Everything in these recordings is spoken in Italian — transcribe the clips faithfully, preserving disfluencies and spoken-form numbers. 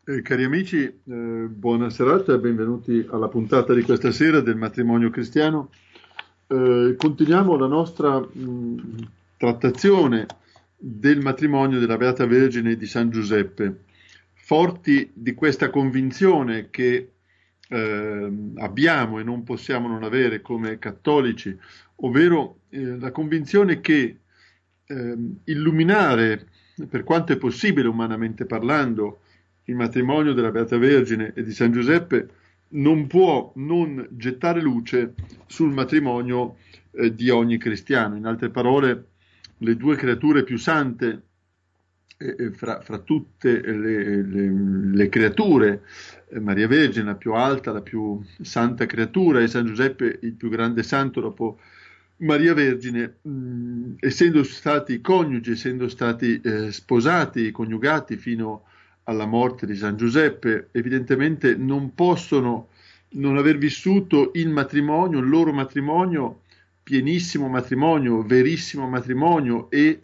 Eh, cari amici, eh, buona serata e benvenuti alla puntata di questa sera del matrimonio cristiano. Eh, continuiamo la nostra mh, trattazione del matrimonio della Beata Vergine di San Giuseppe, forti di questa convinzione che eh, abbiamo e non possiamo non avere come cattolici, ovvero eh, la convinzione che eh, illuminare, per quanto è possibile umanamente parlando, il matrimonio della Beata Vergine e di San Giuseppe non può non gettare luce sul matrimonio eh, di ogni cristiano. In altre parole, le due creature più sante eh, eh, fra, fra tutte le, le, le creature, eh, Maria Vergine, la più alta, la più santa creatura, e San Giuseppe, il più grande santo dopo Maria Vergine, mh, essendo stati coniugi, essendo stati eh, sposati, coniugati fino alla morte di San Giuseppe, evidentemente non possono non aver vissuto il matrimonio, il loro matrimonio, pienissimo matrimonio, verissimo matrimonio e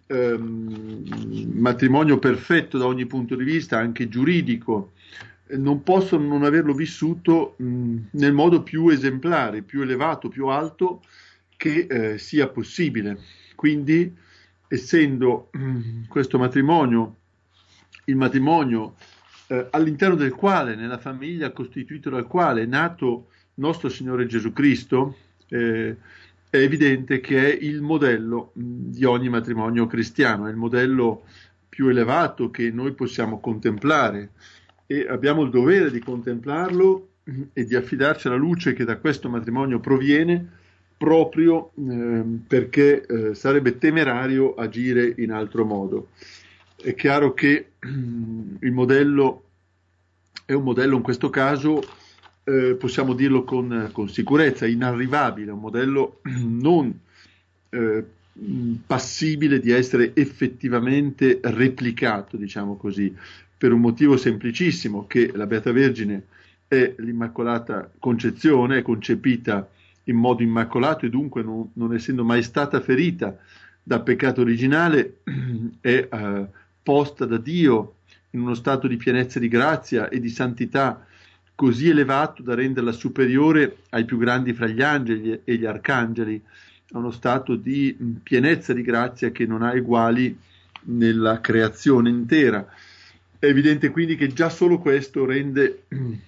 ehm, matrimonio perfetto da ogni punto di vista, anche giuridico, non possono non averlo vissuto mh, nel modo più esemplare, più elevato, più alto che eh, sia possibile. Quindi, essendo mh, questo matrimonio il matrimonio eh, all'interno del quale, nella famiglia costituita dal quale è nato nostro Signore Gesù Cristo, eh, è evidente che è il modello mh, di ogni matrimonio cristiano, è il modello più elevato che noi possiamo contemplare e abbiamo il dovere di contemplarlo mh, e di affidarci alla luce che da questo matrimonio proviene, proprio eh, perché eh, sarebbe temerario agire in altro modo. È chiaro che il modello è un modello in questo caso, eh, possiamo dirlo con, con sicurezza, inarrivabile, un modello non eh, passibile di essere effettivamente replicato, diciamo così, per un motivo semplicissimo, che la Beata Vergine è l'Immacolata Concezione, è concepita in modo immacolato e dunque non, non essendo mai stata ferita dal peccato originale, è eh, posta da Dio in uno stato di pienezza di grazia e di santità così elevato da renderla superiore ai più grandi fra gli angeli e gli arcangeli, a uno stato di pienezza di grazia che non ha eguali nella creazione intera. È evidente quindi che già solo questo rende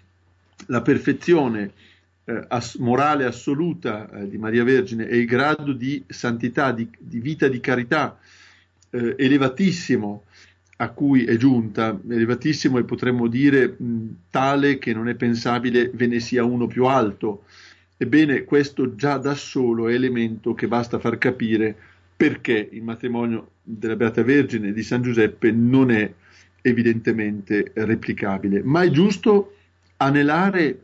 la perfezione eh, as- morale assoluta eh, di Maria Vergine e il grado di santità, di, di vita di carità eh, elevatissimo a cui è giunta, elevatissimo e potremmo dire mh, tale che non è pensabile ve ne sia uno più alto. Ebbene, questo già da solo è elemento che basta far capire perché il matrimonio della Beata Vergine e di San Giuseppe non è evidentemente replicabile, ma è giusto anelare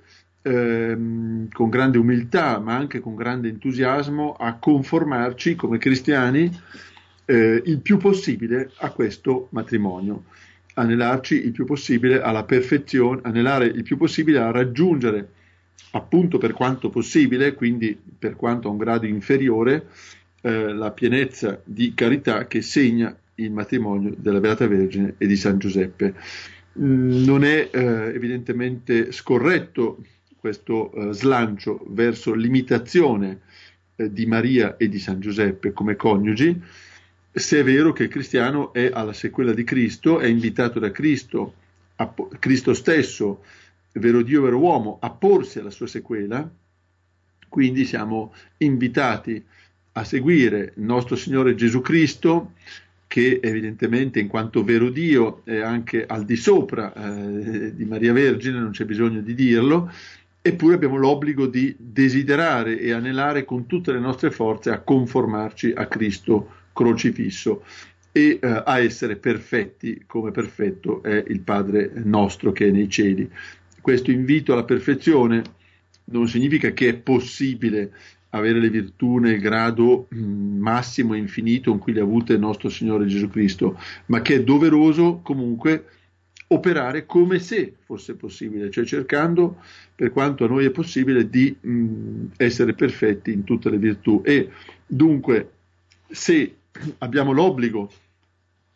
ehm, con grande umiltà, ma anche con grande entusiasmo, a conformarci come cristiani eh, il più possibile a questo matrimonio, anelarci il più possibile alla perfezione, anelare il più possibile a raggiungere, appunto per quanto possibile, quindi per quanto a un grado inferiore, eh, la pienezza di carità che segna il matrimonio della Beata Vergine e di San Giuseppe. Mm, non è eh, evidentemente scorretto questo eh, slancio verso l'imitazione eh, di Maria e di San Giuseppe come coniugi, se è vero che il cristiano è alla sequela di Cristo, è invitato da Cristo, a, Cristo stesso, vero Dio, vero uomo, a porsi alla sua sequela, quindi siamo invitati a seguire il nostro Signore Gesù Cristo, che evidentemente in quanto vero Dio è anche al di sopra eh, di Maria Vergine, non c'è bisogno di dirlo, eppure abbiamo l'obbligo di desiderare e anelare con tutte le nostre forze a conformarci a Cristo crocifisso e eh, a essere perfetti come perfetto è il Padre nostro che è nei cieli. Questo invito alla perfezione non significa che è possibile avere le virtù nel grado mh, massimo e infinito in cui le ha avute il nostro Signore Gesù Cristo, ma che è doveroso comunque operare come se fosse possibile, cioè cercando, per quanto a noi è possibile, di mh, essere perfetti in tutte le virtù. E dunque, se abbiamo l'obbligo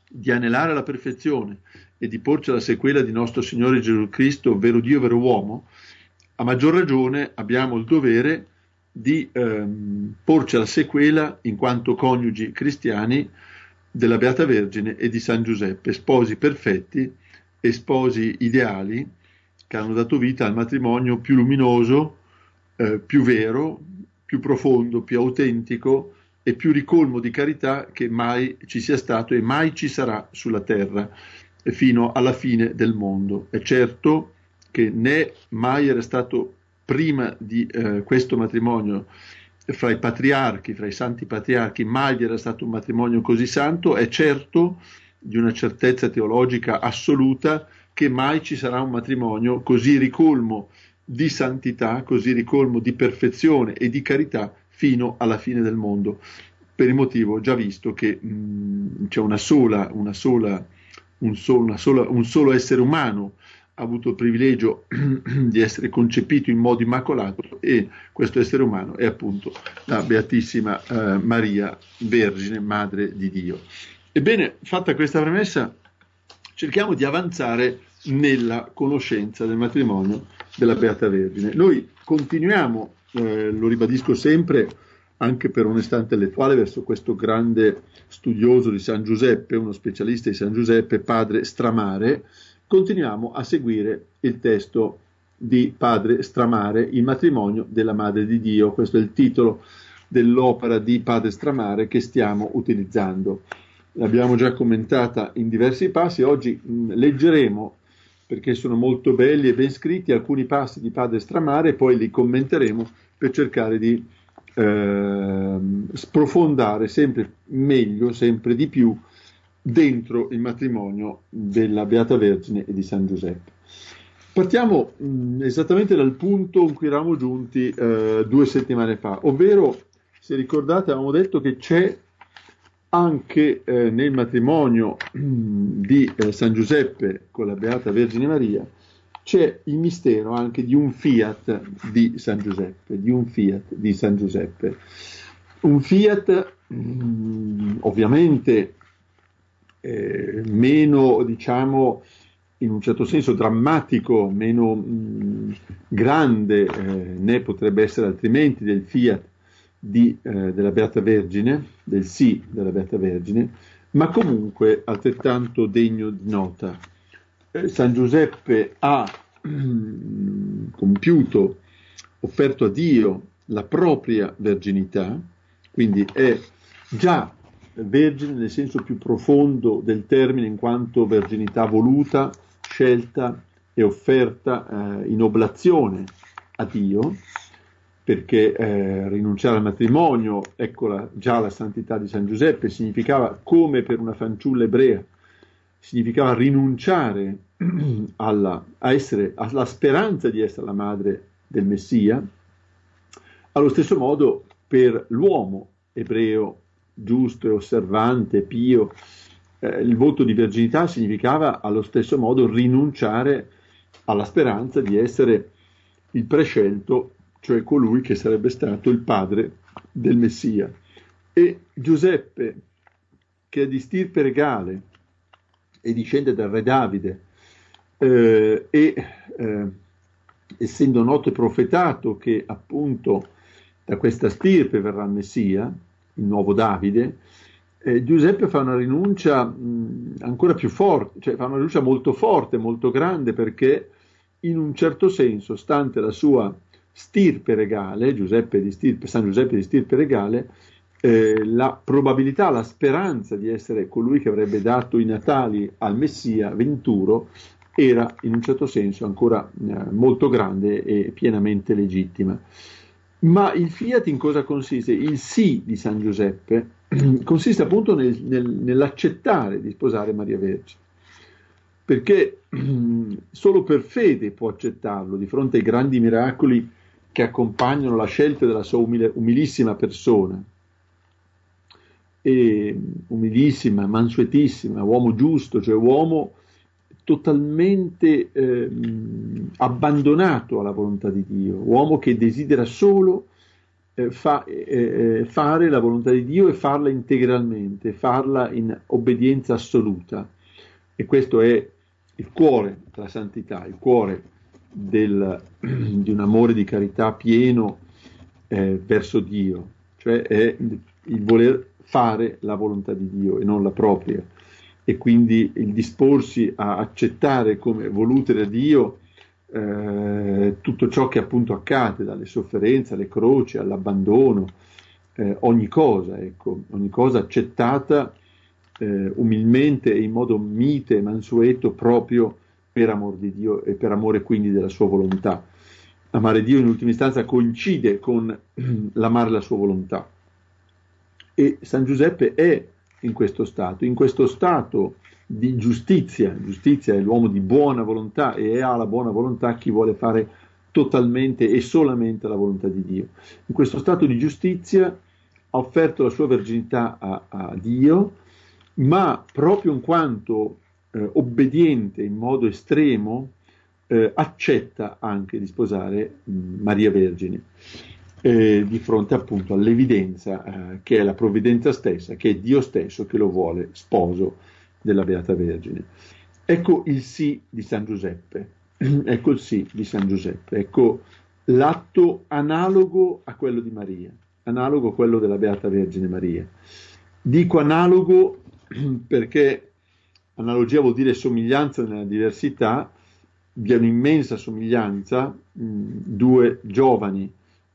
di anelare alla perfezione e di porci alla sequela di nostro Signore Gesù Cristo, vero Dio, vero uomo, a maggior ragione abbiamo il dovere di ehm, porci alla sequela in quanto coniugi cristiani della Beata Vergine e di San Giuseppe, sposi perfetti e sposi ideali che hanno dato vita al matrimonio più luminoso, eh, più vero, più profondo, più autentico e più ricolmo di carità che mai ci sia stato e mai ci sarà sulla terra fino alla fine del mondo. È certo che né mai era stato prima di eh, questo matrimonio fra i patriarchi, fra i santi patriarchi, mai vi era stato un matrimonio così santo. È certo, di una certezza teologica assoluta, che mai ci sarà un matrimonio così ricolmo di santità, così ricolmo di perfezione e di carità fino alla fine del mondo, per il motivo già visto che mh, c'è una sola, una sola, un, solo, una sola, un solo essere umano ha avuto il privilegio di essere concepito in modo immacolato, e questo essere umano è appunto la Beatissima eh, Maria, Vergine, Madre di Dio. Ebbene, fatta questa premessa, cerchiamo di avanzare nella conoscenza del matrimonio della Beata Vergine. Noi continuiamo, eh, lo ribadisco sempre, anche per onestà intellettuale, verso questo grande studioso di San Giuseppe, uno specialista di San Giuseppe, padre Stramare. Continuiamo a seguire il testo di padre Stramare, Il matrimonio della Madre di Dio. Questo è il titolo dell'opera di padre Stramare che stiamo utilizzando. L'abbiamo già commentata in diversi passi. Oggi mh, leggeremo, perché sono molto belli e ben scritti, alcuni passi di padre Stramare e poi li commenteremo per cercare di eh, sprofondare sempre meglio, sempre di più, dentro il matrimonio della Beata Vergine e di San Giuseppe. Partiamo mh, esattamente dal punto in cui eravamo giunti eh, due settimane fa, ovvero, se ricordate, avevamo detto che c'è anche eh, nel matrimonio mh, di eh, San Giuseppe con la Beata Vergine Maria, c'è il mistero anche di un fiat di San Giuseppe, di un fiat di San Giuseppe. Un fiat mh, ovviamente Eh, meno, diciamo, in un certo senso drammatico, meno mh, grande, eh, né potrebbe essere altrimenti, del fiat di, eh, della Beata Vergine, del sì della Beata Vergine, ma comunque altrettanto degno di nota. Eh, San Giuseppe ha mh, compiuto, offerto a Dio la propria verginità, quindi è già vergine nel senso più profondo del termine, in quanto verginità voluta, scelta e offerta eh, in oblazione a Dio, perché eh, rinunciare al matrimonio, eccola già la santità di San Giuseppe, significava, come per una fanciulla ebrea, significava rinunciare alla, a essere, alla speranza di essere la madre del Messia. Allo stesso modo per l'uomo ebreo giusto e osservante, pio, eh, il voto di verginità significava allo stesso modo rinunciare alla speranza di essere il prescelto, cioè colui che sarebbe stato il padre del Messia. E Giuseppe, che è di stirpe regale e discende dal re Davide, eh, e eh, essendo noto e profetato che appunto da questa stirpe verrà il Messia, il nuovo Davide, eh, Giuseppe fa una rinuncia mh, ancora più forte, cioè fa una rinuncia molto forte, molto grande, perché in un certo senso, stante la sua stirpe regale, Giuseppe di stirpe, San Giuseppe di stirpe regale, eh, la probabilità, la speranza di essere colui che avrebbe dato i natali al Messia venturo era in un certo senso ancora eh, molto grande e pienamente legittima. Ma il fiat in cosa consiste? Il sì di San Giuseppe consiste appunto nel, nel, nell'accettare di sposare Maria Vergine, perché solo per fede può accettarlo di fronte ai grandi miracoli che accompagnano la scelta della sua umile, umilissima persona, e umilissima, mansuetissima, uomo giusto, cioè uomo totalmente eh, abbandonato alla volontà di Dio, uomo che desidera solo eh, fa, eh, fare la volontà di Dio e farla integralmente, farla in obbedienza assoluta. E questo è il cuore della santità, il cuore del, di un amore di carità pieno eh, verso Dio, cioè è il voler fare la volontà di Dio e non la propria, e quindi il disporsi a accettare come voluto da Dio eh, tutto ciò che appunto accade, dalle sofferenze alle croci, all'abbandono, eh, ogni cosa, ecco, ogni cosa accettata eh, umilmente e in modo mite e mansueto proprio per amor di Dio e per amore quindi della sua volontà. Amare Dio in ultima istanza coincide con l'amare la sua volontà. E San Giuseppe è in questo stato, in questo stato di giustizia. Giustizia è l'uomo di buona volontà e ha la buona volontà chi vuole fare totalmente e solamente la volontà di Dio. In questo stato di giustizia ha offerto la sua verginità a, a Dio, ma proprio in quanto eh, obbediente in modo estremo, eh, accetta anche di sposare mh, Maria Vergine. Eh, di fronte appunto all'evidenza eh, che è la provvidenza stessa, che è Dio stesso che lo vuole sposo della Beata Vergine. Ecco il sì di San Giuseppe, ecco il sì di San Giuseppe, ecco l'atto analogo a quello di Maria, analogo a quello della Beata Vergine Maria. Dico analogo perché analogia vuol dire somiglianza nella diversità. Vi è un'immensa somiglianza, mh, due giovani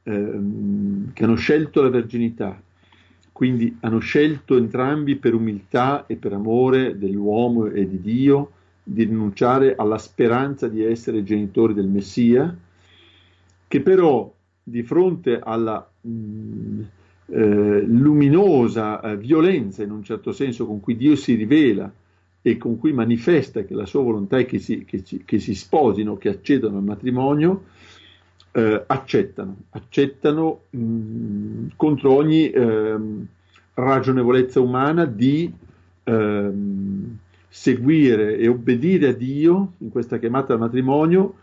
Ehm, che hanno scelto la verginità, quindi hanno scelto entrambi per umiltà e per amore dell'uomo e di Dio di rinunciare alla speranza di essere genitori del Messia, che però di fronte alla mh, eh, luminosa eh, violenza in un certo senso con cui Dio si rivela e con cui manifesta che la sua volontà è che si, che ci, che si sposino, che accedono al matrimonio, Eh, accettano, accettano mh, contro ogni eh, ragionevolezza umana di eh, seguire e obbedire a Dio in questa chiamata al matrimonio,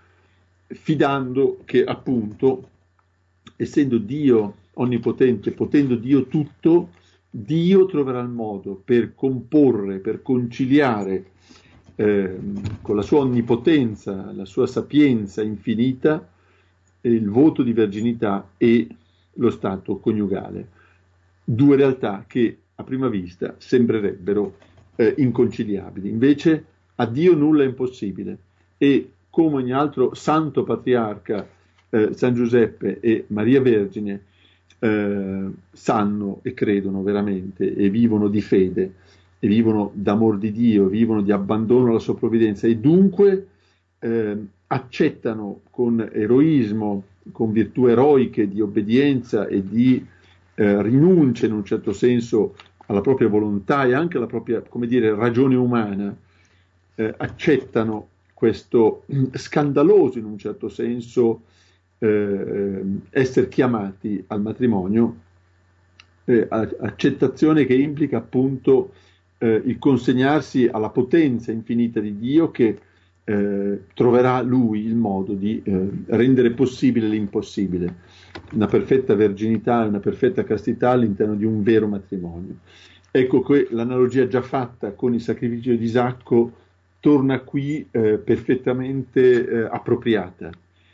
fidando che appunto, essendo Dio onnipotente, potendo Dio tutto, Dio troverà il modo per comporre, per conciliare eh, con la sua onnipotenza, la sua sapienza infinita, il voto di verginità e lo stato coniugale. Due realtà che a prima vista sembrerebbero eh, inconciliabili. Invece a Dio nulla è impossibile e come ogni altro santo patriarca, eh, San Giuseppe e Maria Vergine eh, sanno e credono veramente e vivono di fede e vivono d'amor di Dio, vivono di abbandono alla sua provvidenza e dunque eh, accettano con eroismo, con virtù eroiche di obbedienza e di eh, rinuncia in un certo senso alla propria volontà e anche alla propria, come dire, ragione umana, eh, accettano questo scandaloso in un certo senso eh, essere chiamati al matrimonio, eh, accettazione che implica appunto eh, il consegnarsi alla potenza infinita di Dio che Eh, troverà lui il modo di eh, rendere possibile l'impossibile, una perfetta verginità e una perfetta castità all'interno di un vero matrimonio. Ecco che l'analogia già fatta con il sacrificio di Isacco torna qui eh, perfettamente eh, appropriata.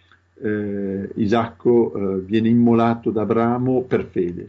Eh, Isacco eh, viene immolato da Abramo per fede.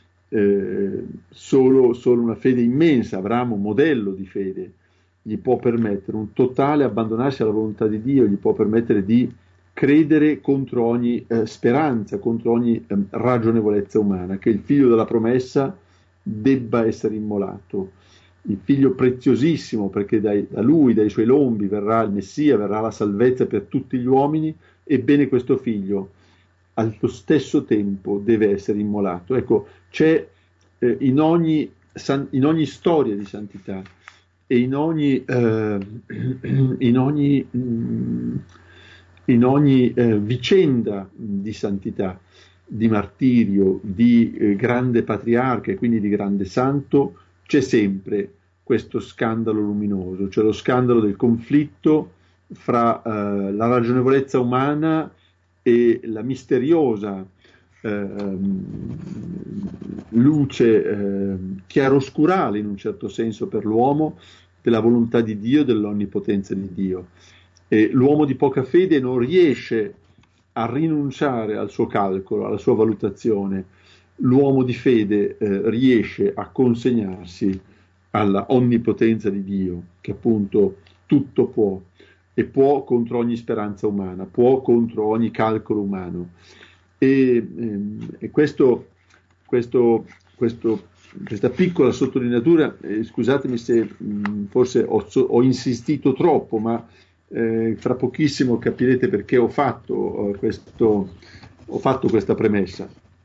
Eh, solo, solo una fede immensa, Abramo modello di fede, gli può permettere un totale abbandonarsi alla volontà di Dio, gli può permettere di credere contro ogni eh, speranza, contro ogni eh, ragionevolezza umana, che il figlio della promessa debba essere immolato, il figlio preziosissimo, perché dai, da lui, dai suoi lombi verrà il Messia, verrà la salvezza per tutti gli uomini, ebbene questo figlio allo stesso tempo deve essere immolato. Ecco, c'è eh, in, ogni, san, in ogni storia di santità e in ogni, eh, in ogni, in ogni eh, vicenda di santità, di martirio, di eh, grande patriarca e quindi di grande santo, c'è sempre questo scandalo luminoso, cioè lo scandalo del conflitto fra eh, la ragionevolezza umana e la misteriosa eh, luce eh, chiaroscurale in un certo senso per l'uomo della volontà di Dio, dell'onnipotenza di Dio. E l'uomo di poca fede non riesce a rinunciare al suo calcolo, alla sua valutazione. L'uomo di fede eh, riesce a consegnarsi alla onnipotenza di Dio, che appunto tutto può, e può contro ogni speranza umana, può contro ogni calcolo umano. E, ehm, e questo, questo, questo, questa piccola sottolineatura, eh, scusatemi se mh, forse ho, ho insistito troppo, ma eh, fra pochissimo capirete perché ho fatto, eh, questo, ho fatto questa premessa.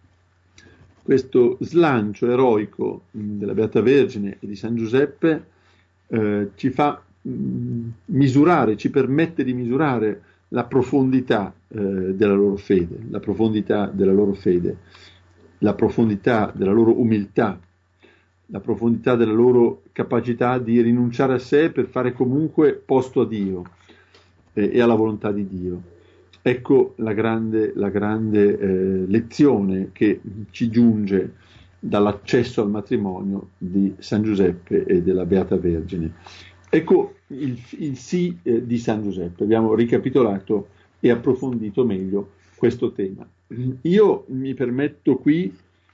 Questo slancio eroico mh, della Beata Vergine e di San Giuseppe eh, ci fa mh, misurare, ci permette di misurare la profondità eh, della loro fede, la profondità della loro fede, la profondità della loro umiltà, la profondità della loro capacità di rinunciare a sé per fare comunque posto a Dio eh, e alla volontà di Dio. Ecco la grande, la grande eh, lezione che ci giunge dall'accesso al matrimonio di San Giuseppe e della Beata Vergine. Ecco il, il sì eh, di San Giuseppe. Abbiamo ricapitolato e approfondito meglio questo tema. Io mi permetto qui,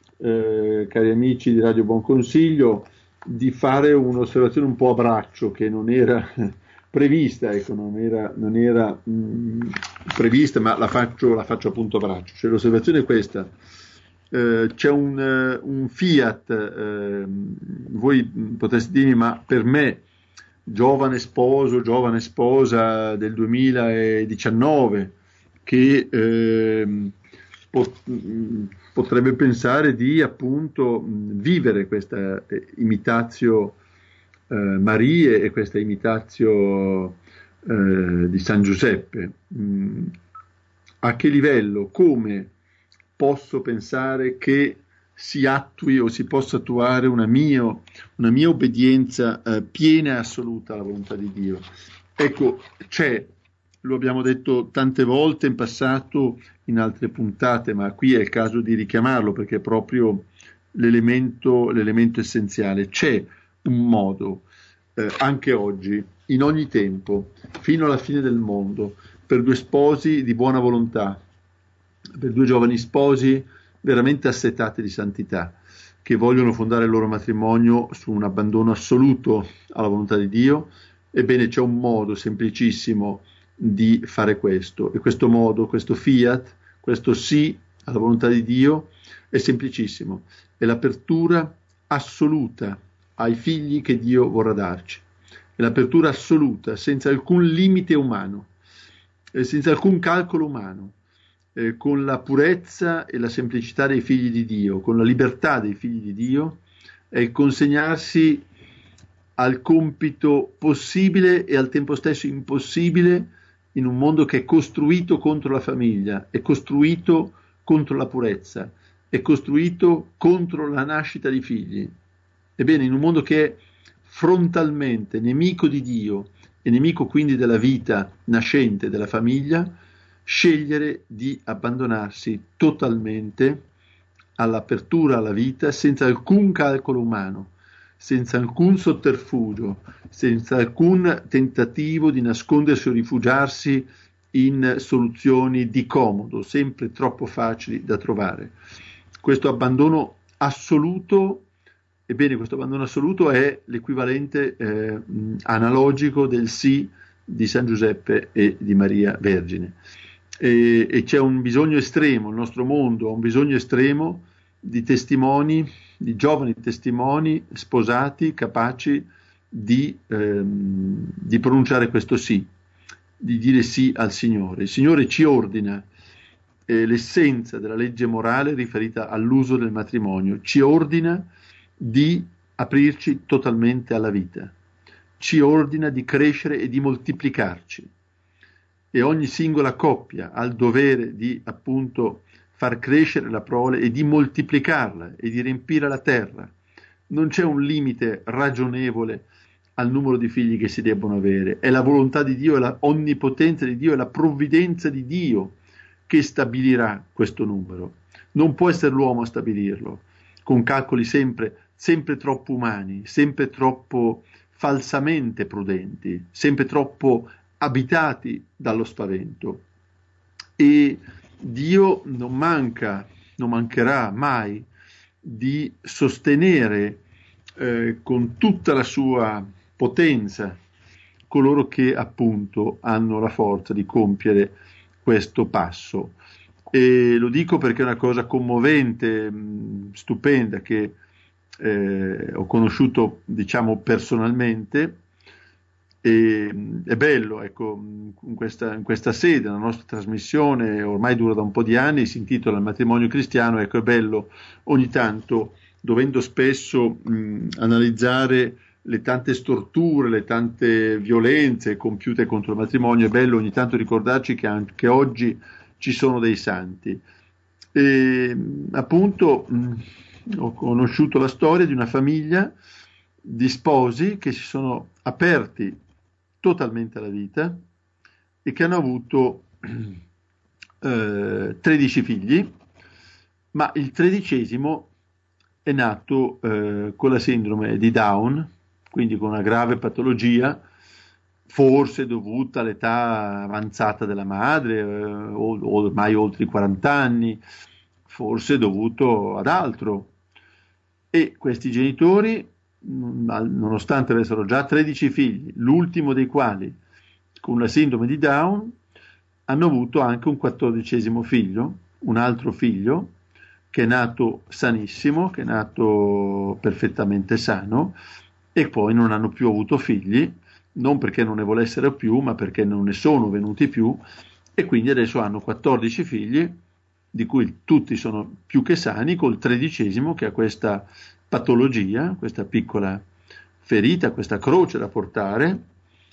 eh, cari amici di Radio Buon Consiglio, di fare un'osservazione un po' a braccio, che non era prevista, ecco, non era, non era mh, prevista, ma la faccio, la faccio appunto a braccio. Cioè, l'osservazione è questa. Eh, c'è un, uh, un Fiat, eh, voi potreste dirmi, ma per me, giovane sposo, giovane sposa del duemiladiciannove, che eh, pot- potrebbe pensare di appunto vivere questa eh, imitatio eh, Marie e questa imitatio eh, di San Giuseppe. Mm, a che livello, come posso pensare che si attui o si possa attuare una, mio, una mia obbedienza eh, piena e assoluta alla volontà di Dio? Ecco, c'è, lo abbiamo detto tante volte in passato in altre puntate, ma qui è il caso di richiamarlo perché è proprio l'elemento, l'elemento essenziale. C'è un modo, eh, anche oggi, in ogni tempo, fino alla fine del mondo, per due sposi di buona volontà, per due giovani sposi veramente assetati di santità, che vogliono fondare il loro matrimonio su un abbandono assoluto alla volontà di Dio. Ebbene, c'è un modo semplicissimo di fare questo, e questo modo, questo fiat, questo sì alla volontà di Dio è semplicissimo, è l'apertura assoluta ai figli che Dio vorrà darci, è l'apertura assoluta, senza alcun limite umano, senza alcun calcolo umano, eh, con la purezza e la semplicità dei figli di Dio, con la libertà dei figli di Dio, è il consegnarsi al compito possibile e al tempo stesso impossibile in un mondo che è costruito contro la famiglia, è costruito contro la purezza, è costruito contro la nascita di figli. Ebbene, in un mondo che è frontalmente nemico di Dio e nemico quindi della vita nascente della famiglia, scegliere di abbandonarsi totalmente all'apertura alla vita senza alcun calcolo umano, senza alcun sotterfugio, senza alcun tentativo di nascondersi o rifugiarsi in soluzioni di comodo, sempre troppo facili da trovare. Questo abbandono assoluto, ebbene, questo abbandono assoluto è l'equivalente eh, analogico del sì di San Giuseppe e di Maria Vergine. E, e c'è un bisogno estremo, il nostro mondo ha un bisogno estremo di testimoni, di giovani testimoni sposati, capaci di, ehm, di pronunciare questo sì, di dire sì al Signore. Il Signore ci ordina, eh, l'essenza della legge morale riferita all'uso del matrimonio, ci ordina di aprirci totalmente alla vita, ci ordina di crescere e di moltiplicarci, e ogni singola coppia ha il dovere di appunto far crescere la prole e di moltiplicarla e di riempire la terra. Non c'è un limite ragionevole al numero di figli che si debbono avere, è la volontà di Dio, è la onnipotenza di Dio, è la provvidenza di Dio che stabilirà questo numero. Non può essere l'uomo a stabilirlo, con calcoli sempre, sempre troppo umani, sempre troppo falsamente prudenti, sempre troppo abitati dallo spavento. E Dio non manca, non mancherà mai di sostenere eh, con tutta la sua potenza coloro che appunto hanno la forza di compiere questo passo. E lo dico perché è una cosa commovente, mh, stupenda, che eh, ho conosciuto, diciamo, personalmente. E, mh, è bello, ecco, mh, in questa, in questa sede, la nostra trasmissione ormai dura da un po' di anni, si intitola Il matrimonio cristiano. Ecco, è bello ogni tanto, dovendo spesso mh, analizzare le tante storture, le tante violenze compiute contro il matrimonio, è bello ogni tanto ricordarci che anche oggi ci sono dei santi. E appunto mh, ho conosciuto la storia di una famiglia di sposi che si sono aperti totalmente alla vita e che hanno avuto eh, tredici figli, ma il tredicesimo è nato eh, con la sindrome di Down, quindi con una grave patologia, forse dovuta all'età avanzata della madre, eh, ormai oltre i quaranta anni, forse dovuto ad altro. E questi genitori, nonostante avessero già tredici figli, l'ultimo dei quali con la sindrome di Down, hanno avuto anche un quattordicesimo figlio, un altro figlio, che è nato sanissimo, che è nato perfettamente sano, e poi non hanno più avuto figli, non perché non ne volessero più, ma perché non ne sono venuti più, e quindi adesso hanno quattordici figli, di cui tutti sono più che sani, col tredicesimo che ha questa patologia, questa piccola ferita, questa croce da portare,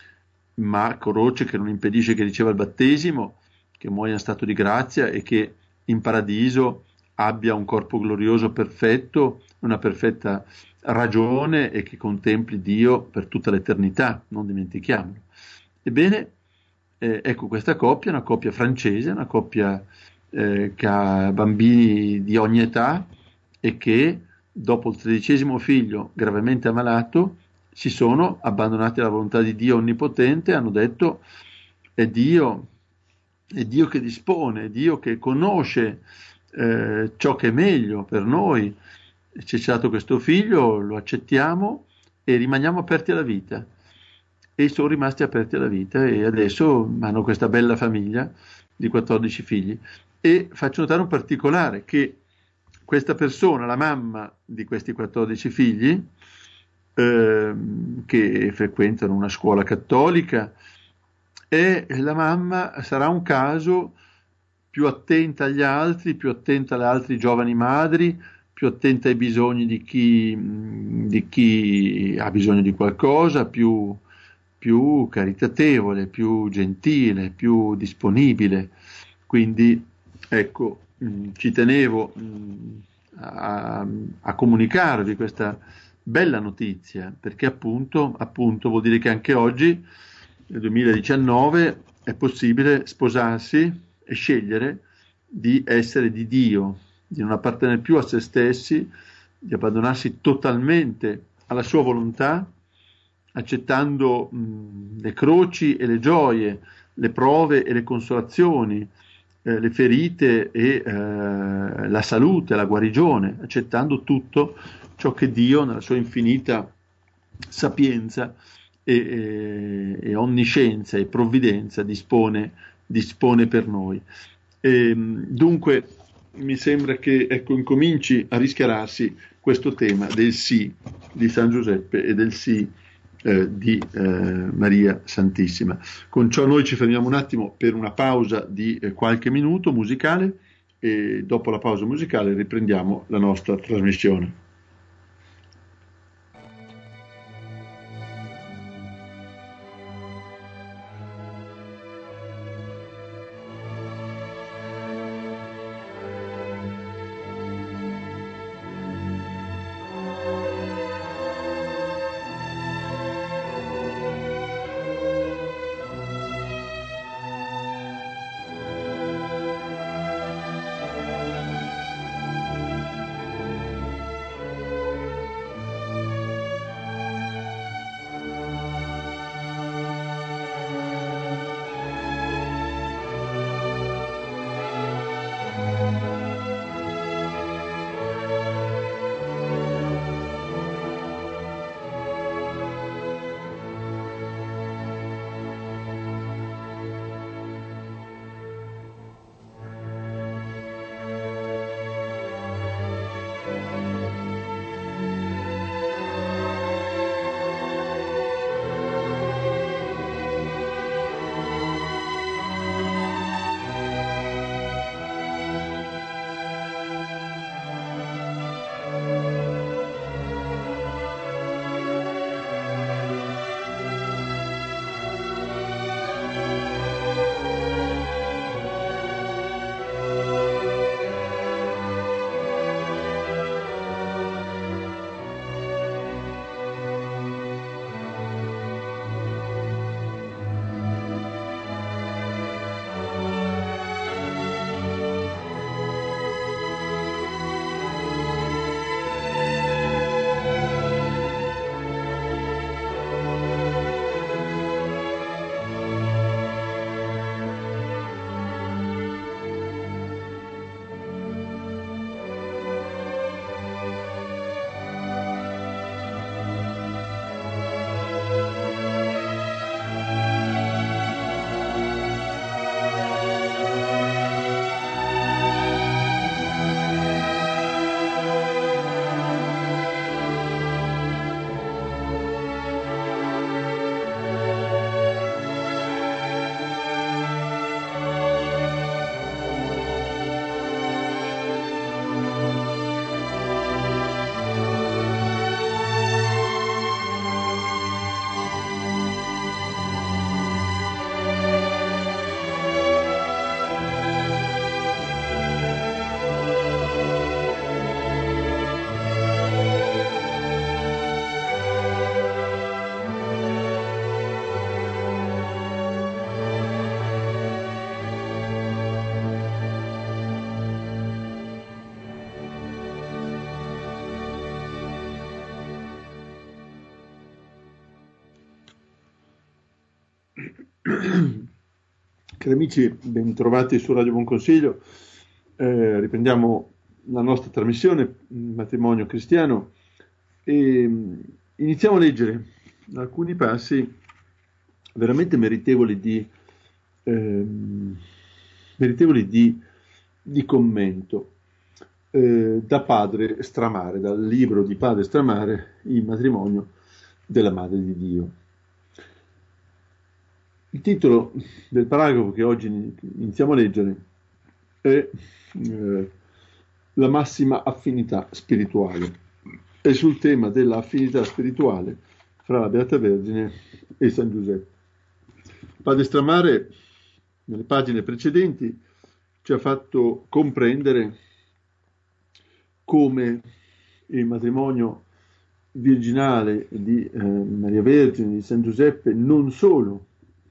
ma croce che non impedisce che riceva il battesimo, che muoia in stato di grazia e che in paradiso abbia un corpo glorioso perfetto, una perfetta ragione e che contempli Dio per tutta l'eternità, non dimentichiamolo. Ebbene, eh, ecco, questa coppia è una coppia francese, una coppia eh, che ha bambini di ogni età e che dopo il tredicesimo figlio gravemente ammalato si sono abbandonati alla volontà di Dio Onnipotente, hanno detto è Dio, è Dio che dispone, è Dio che conosce eh, ciò che è meglio per noi, ci è stato questo figlio, lo accettiamo e rimaniamo aperti alla vita. E sono rimasti aperti alla vita e adesso hanno questa bella famiglia di quattordici figli. E faccio notare un particolare, che questa persona, la mamma di questi quattordici figli, eh, che frequentano una scuola cattolica, e la mamma sarà un caso più attenta agli altri, più attenta alle altre giovani madri, più attenta ai bisogni di chi, di chi ha bisogno di qualcosa, più, più caritatevole, più gentile, più disponibile. Quindi ecco, mh, ci tenevo mh, a, a comunicarvi questa bella notizia, perché appunto, appunto vuol dire che anche oggi, nel duemiladiciannove, è possibile sposarsi e scegliere di essere di Dio, di non appartenere più a se stessi, di abbandonarsi totalmente alla sua volontà, accettando mh, le croci e le gioie, le prove e le consolazioni, eh, le ferite e eh, la salute, la guarigione, accettando tutto ciò che Dio nella sua infinita sapienza e, e, e onniscienza e provvidenza dispone, dispone per noi. E, dunque mi sembra che ecco, incominci a rischiararsi questo tema del sì di San Giuseppe e del sì eh, di eh, Maria Santissima. Con ciò noi ci fermiamo un attimo per una pausa di eh, qualche minuto musicale e dopo la pausa musicale riprendiamo la nostra trasmissione. Cari amici, bentrovati su Radio Buon Consiglio. Eh, riprendiamo la nostra trasmissione Matrimonio Cristiano e mh, iniziamo a leggere alcuni passi veramente meritevoli di, ehm, meritevoli di, di commento eh, da Padre Stramare, dal libro di Padre Stramare, Il matrimonio della Madre di Dio. Il titolo del paragrafo che oggi iniziamo a leggere è eh, La massima affinità spirituale. È sul tema dell'affinità spirituale fra la Beata Vergine e San Giuseppe. Padre Stramare, nelle pagine precedenti, ci ha fatto comprendere come il matrimonio virginale di eh, Maria Vergine, di San Giuseppe, non solo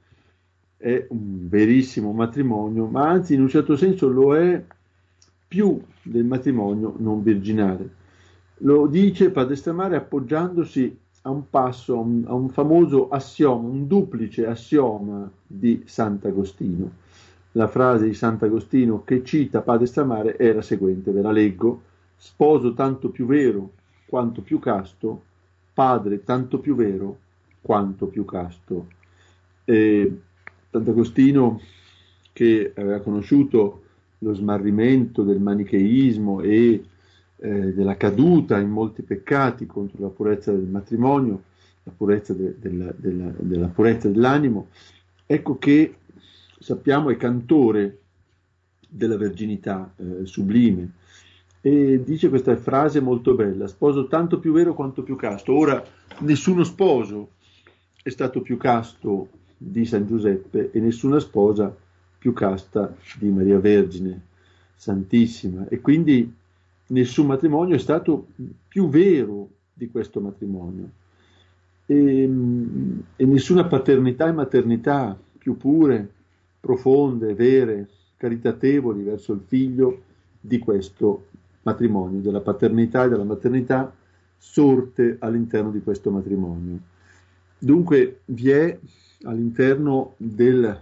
è un verissimo matrimonio, ma anzi in un certo senso lo è più del matrimonio non virginale. Lo dice Padre Stramare appoggiandosi a un passo, a un, a un famoso assioma, un duplice assioma di Sant'Agostino. La frase di Sant'Agostino che cita Padre Stramare è la seguente, ve la leggo: sposo tanto più vero quanto più casto, padre tanto più vero quanto più casto. E Sant'Agostino, che aveva conosciuto lo smarrimento del manicheismo e eh, della caduta in molti peccati contro la purezza del matrimonio, la purezza de, della, della, della purezza dell'animo, ecco che sappiamo è cantore della verginità eh, sublime, e dice questa frase molto bella: sposo tanto più vero quanto più casto. Ora, nessuno sposo è stato più casto di San Giuseppe e nessuna sposa più casta di Maria Vergine Santissima, e quindi nessun matrimonio è stato più vero di questo matrimonio, e, e nessuna paternità e maternità più pure, profonde, vere, caritatevoli verso il figlio di questo matrimonio, della paternità e della maternità sorte all'interno di questo matrimonio. Dunque vi è all'interno del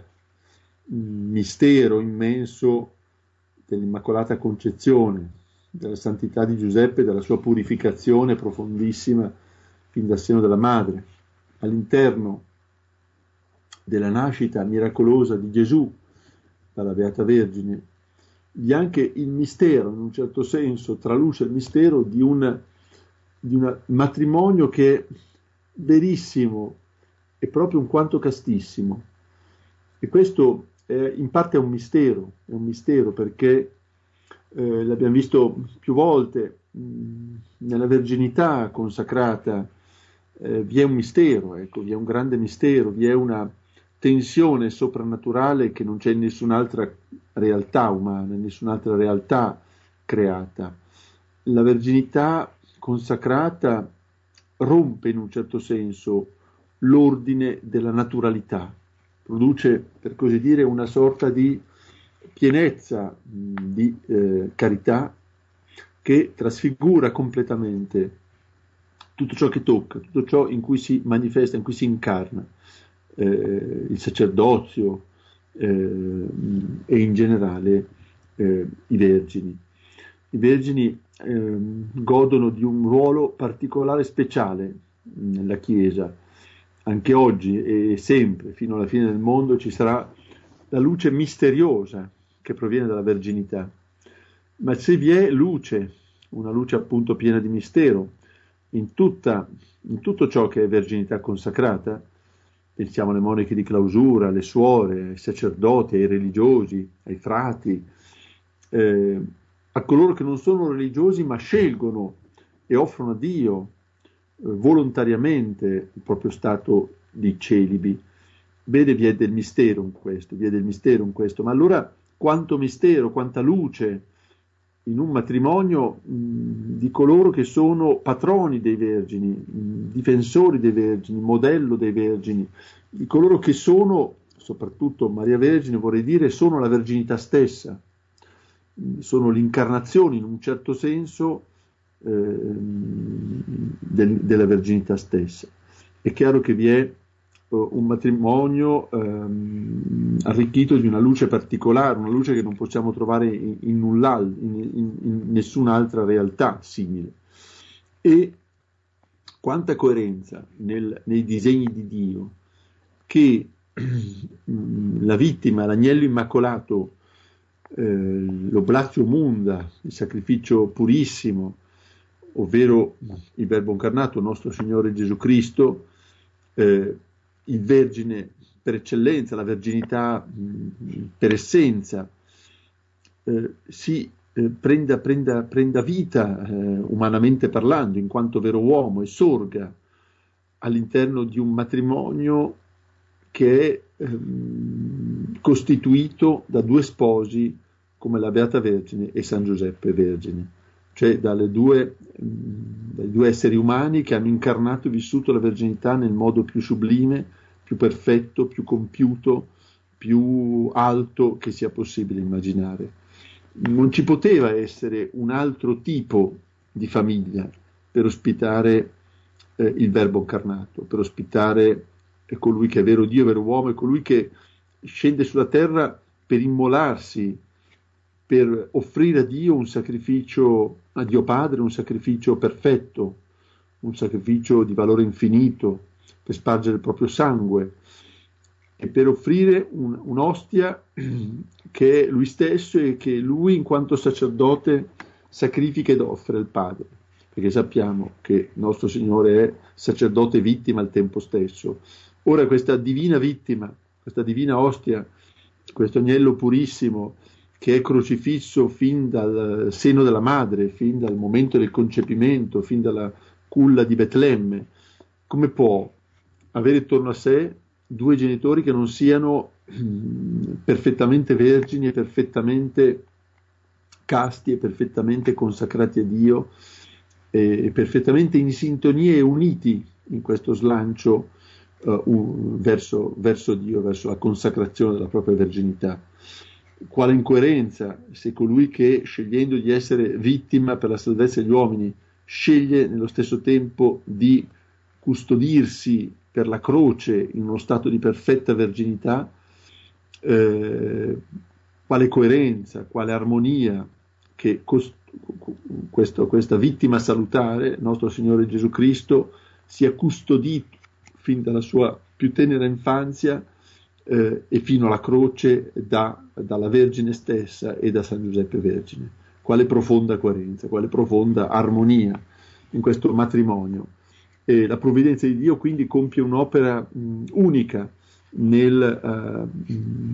mistero immenso dell'Immacolata Concezione, della santità di Giuseppe, della sua purificazione profondissima fin dal seno della madre, all'interno della nascita miracolosa di Gesù dalla Beata Vergine, vi è anche il mistero, in un certo senso, traluce il mistero di un, di un matrimonio che è verissimo e proprio un quanto castissimo. E questo è, in parte è un mistero, è un mistero perché eh, l'abbiamo visto più volte, mh, nella verginità consacrata eh, vi è un mistero, ecco, vi è un grande mistero, vi è una tensione soprannaturale che non c'è in nessun'altra realtà umana, in nessun'altra realtà creata. La verginità consacrata rompe in un certo senso l'ordine della naturalità, produce, per così dire, una sorta di pienezza, di eh, carità che trasfigura completamente tutto ciò che tocca, tutto ciò in cui si manifesta, in cui si incarna eh, il sacerdozio eh, e in generale eh, i vergini. I vergini eh, godono di un ruolo particolare, speciale nella Chiesa. Anche oggi e sempre, fino alla fine del mondo, ci sarà la luce misteriosa che proviene dalla verginità. Ma se vi è luce, una luce appunto piena di mistero, in, tutta, in tutto ciò che è verginità consacrata, pensiamo alle monache di clausura, alle suore, ai sacerdoti, ai religiosi, ai frati, eh, a coloro che non sono religiosi ma scelgono e offrono a Dio volontariamente il proprio stato di celibi. Vede, vi è del mistero in questo, vi è del mistero in questo, ma allora quanto mistero, quanta luce in un matrimonio mh, di coloro che sono patroni dei vergini, mh, difensori dei vergini, modello dei vergini, di coloro che sono, soprattutto Maria Vergine, vorrei dire, sono la verginità stessa, mh, sono l'incarnazione in un certo senso eh, del, della verginità stessa. È chiaro che vi è un matrimonio ehm, arricchito di una luce particolare, una luce che non possiamo trovare in, in, nulla, in, in, in nessun'altra realtà simile. E quanta coerenza nel, nei disegni di Dio, che la vittima, l'agnello immacolato, eh, l'oblatio munda, il sacrificio purissimo, ovvero il Verbo incarnato, nostro Signore Gesù Cristo, eh, il Vergine per eccellenza, la verginità mh, per essenza, eh, si eh, prenda, prenda, prenda vita, eh, umanamente parlando, in quanto vero uomo, e sorga all'interno di un matrimonio che è ehm, costituito da due sposi come la Beata Vergine e San Giuseppe Vergine, cioè dalle due, dai due esseri umani che hanno incarnato e vissuto la verginità nel modo più sublime, più perfetto, più compiuto, più alto che sia possibile immaginare. Non ci poteva essere un altro tipo di famiglia per ospitare eh, il Verbo incarnato, per ospitare eh, colui che è vero Dio, vero uomo, e colui che scende sulla terra per immolarsi, per offrire a Dio un sacrificio, a Dio Padre, un sacrificio perfetto, un sacrificio di valore infinito, per spargere il proprio sangue e per offrire un, un'ostia che è lui stesso e che lui in quanto sacerdote sacrifica ed offre al Padre, perché sappiamo che nostro Signore è sacerdote e vittima al tempo stesso. Ora questa divina vittima, questa divina ostia, questo agnello purissimo che è crocifisso fin dal seno della madre, fin dal momento del concepimento, fin dalla culla di Betlemme, come può avere attorno a sé due genitori che non siano perfettamente vergini e perfettamente casti e perfettamente consacrati a Dio e perfettamente in sintonia e uniti in questo slancio uh, un, verso, verso Dio, verso la consacrazione della propria verginità. Quale incoerenza se colui che, scegliendo di essere vittima per la salvezza degli uomini, sceglie nello stesso tempo di custodirsi per la croce in uno stato di perfetta verginità, eh, quale coerenza, quale armonia che cost- questo, questa vittima salutare, nostro Signore Gesù Cristo, sia custodito fin dalla sua più tenera infanzia eh, e fino alla croce da, dalla Vergine stessa e da San Giuseppe Vergine. Quale profonda coerenza, quale profonda armonia in questo matrimonio. E la provvidenza di Dio quindi compie un'opera mh, unica nel, uh,